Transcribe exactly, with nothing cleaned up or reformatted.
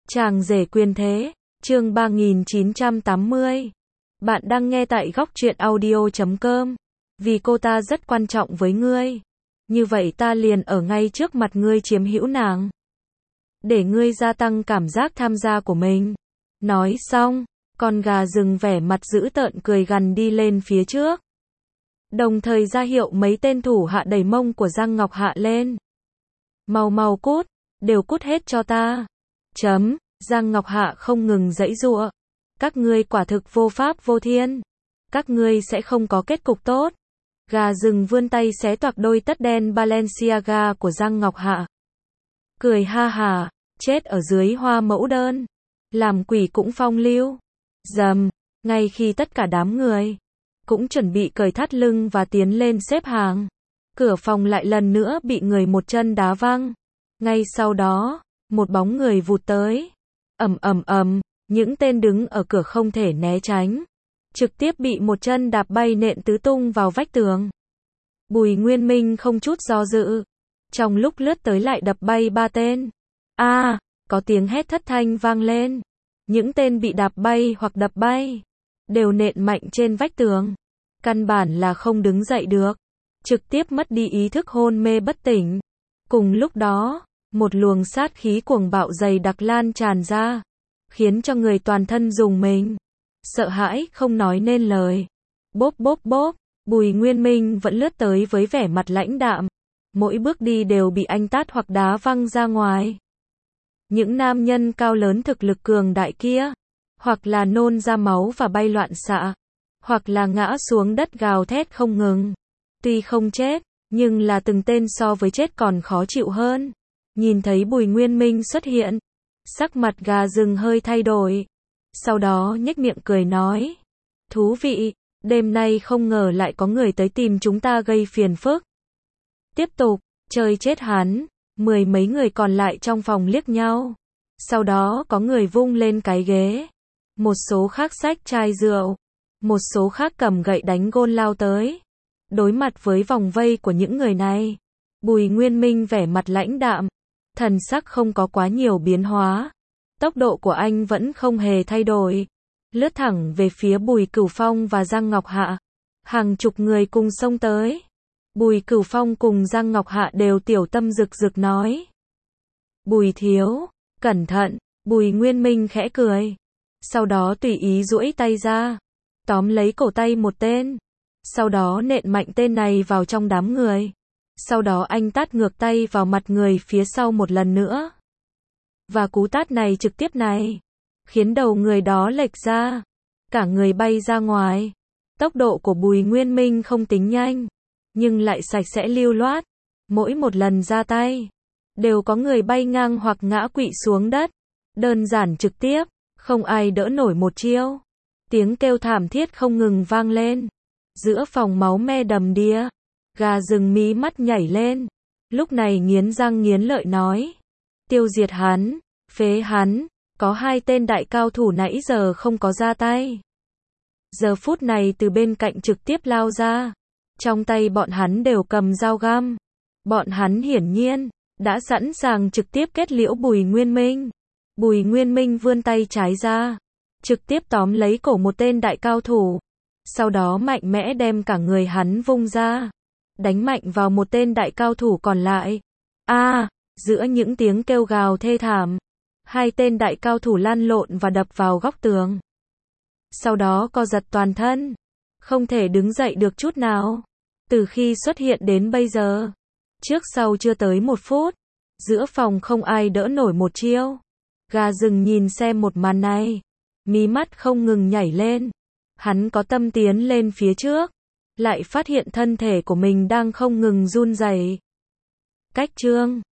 Chàng rể quyền thế, chương ba nghìn chín trăm tám mươi. Bạn đang nghe tại góc truyện audio chấm com. Vì cô ta rất quan trọng với ngươi. Như vậy ta liền ở ngay trước mặt ngươi chiếm hữu nàng. Để ngươi gia tăng cảm giác tham gia của mình. Nói xong, con gà rừng vẻ mặt dữ tợn cười gằn đi lên phía trước. Đồng thời ra hiệu mấy tên thủ hạ đẩy mông của Giang Ngọc Hạ lên. Mau mau cút, đều cút hết cho ta. Chấm, Giang Ngọc Hạ không ngừng giãy giụa. Các ngươi quả thực vô pháp vô thiên. Các ngươi sẽ không có kết cục tốt. Gà rừng vươn tay xé toạc đôi tất đen Balenciaga của Giang Ngọc Hạ. Cười ha hà, chết ở dưới hoa mẫu đơn. Làm quỷ cũng phong lưu. Dầm, ngay khi tất cả đám người cũng chuẩn bị cởi thắt lưng và tiến lên xếp hàng. Cửa phòng lại lần nữa bị người một chân đá văng. Ngay sau đó, một bóng người vụt tới. Ầm ầm ầm, những tên đứng ở cửa không thể né tránh. Trực tiếp bị một chân đạp bay nện tứ tung vào vách tường. Bùi Nguyên Minh không chút do dự. Trong lúc lướt tới lại đập bay ba tên. A, à, có tiếng hét thất thanh vang lên. Những tên bị đạp bay hoặc đập bay đều nện mạnh trên vách tường. Căn bản là không đứng dậy được. Trực tiếp mất đi ý thức hôn mê bất tỉnh. Cùng lúc đó, một luồng sát khí cuồng bạo dày đặc lan tràn ra, khiến cho người toàn thân rùng mình. Sợ hãi không nói nên lời. Bốp bốp bốp, Bùi Nguyên Minh vẫn lướt tới với vẻ mặt lãnh đạm. Mỗi bước đi đều bị anh tát hoặc đá văng ra ngoài. Những nam nhân cao lớn thực lực cường đại kia, hoặc là nôn ra máu và bay loạn xạ, hoặc là ngã xuống đất gào thét không ngừng. Tuy không chết, nhưng là từng tên so với chết còn khó chịu hơn. Nhìn thấy Bùi Nguyên Minh xuất hiện, sắc mặt gà rừng hơi thay đổi. Sau đó nhếch miệng cười nói. Thú vị, đêm nay không ngờ lại có người tới tìm chúng ta gây phiền phức. Tiếp tục, chơi chết hắn. Mười mấy người còn lại trong phòng liếc nhau. Sau đó có người vung lên cái ghế. Một số khác xách chai rượu. Một số khác cầm gậy đánh gôn lao tới. Đối mặt với vòng vây của những người này, Bùi Nguyên Minh vẻ mặt lãnh đạm. Thần sắc không có quá nhiều biến hóa. Tốc độ của anh vẫn không hề thay đổi. Lướt thẳng về phía Bùi Cửu Phong và Giang Ngọc Hạ. Hàng chục người cùng xông tới. Bùi Cửu Phong cùng Giang Ngọc Hạ đều tiểu tâm rực rực nói. Bùi thiếu, cẩn thận. Bùi Nguyên Minh khẽ cười. Sau đó tùy ý duỗi tay ra, tóm lấy cổ tay một tên. Sau đó nện mạnh tên này vào trong đám người. Sau đó anh tát ngược tay vào mặt người phía sau một lần nữa. Và cú tát này trực tiếp này, khiến đầu người đó lệch ra. Cả người bay ra ngoài. Tốc độ của Bùi Nguyên Minh không tính nhanh, nhưng lại sạch sẽ lưu loát. Mỗi một lần ra tay, đều có người bay ngang hoặc ngã quỵ xuống đất. Đơn giản trực tiếp, không ai đỡ nổi một chiêu. Tiếng kêu thảm thiết không ngừng vang lên. Giữa phòng máu me đầm đìa, gà rừng mí mắt nhảy lên. Lúc này nghiến răng nghiến lợi nói. Tiêu diệt hắn, phế hắn. Có hai tên đại cao thủ nãy giờ không có ra tay. Giờ phút này từ bên cạnh trực tiếp lao ra. Trong tay bọn hắn đều cầm dao găm. Bọn hắn hiển nhiên đã sẵn sàng trực tiếp kết liễu Bùi Nguyên Minh. Bùi Nguyên Minh vươn tay trái ra, trực tiếp tóm lấy cổ một tên đại cao thủ. Sau đó mạnh mẽ đem cả người hắn vung ra, đánh mạnh vào một tên đại cao thủ còn lại. A, à, giữa những tiếng kêu gào thê thảm, hai tên đại cao thủ lăn lộn và đập vào góc tường. Sau đó co giật toàn thân, không thể đứng dậy được chút nào. Từ khi xuất hiện đến bây giờ, trước sau chưa tới một phút, giữa phòng không ai đỡ nổi một chiêu. Gà rừng nhìn xem một màn này, mí mắt không ngừng nhảy lên. Hắn có tâm tiến lên phía trước, lại phát hiện thân thể của mình đang không ngừng run rẩy. Cách chương